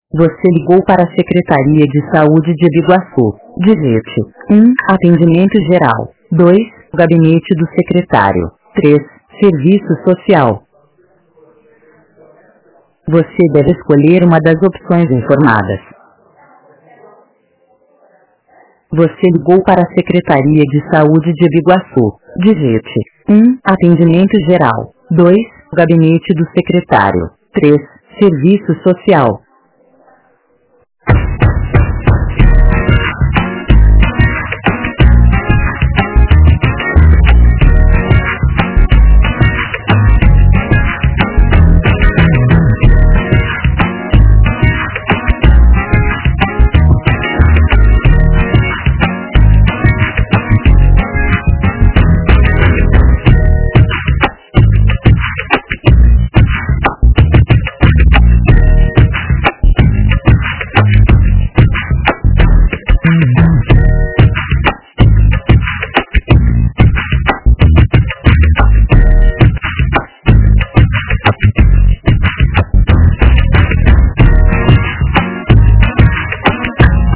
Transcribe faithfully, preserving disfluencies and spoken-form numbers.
Você ligou para a Secretaria de Saúde de Biguaçu. Digite um. Atendimento geral. dois. Gabinete do secretário. três. Serviço social. Você deve escolher uma das opções informadas. Você ligou para a Secretaria de Saúde de Biguaçu. Digite um. Atendimento geral. dois. Gabinete do secretário. três. Serviço social.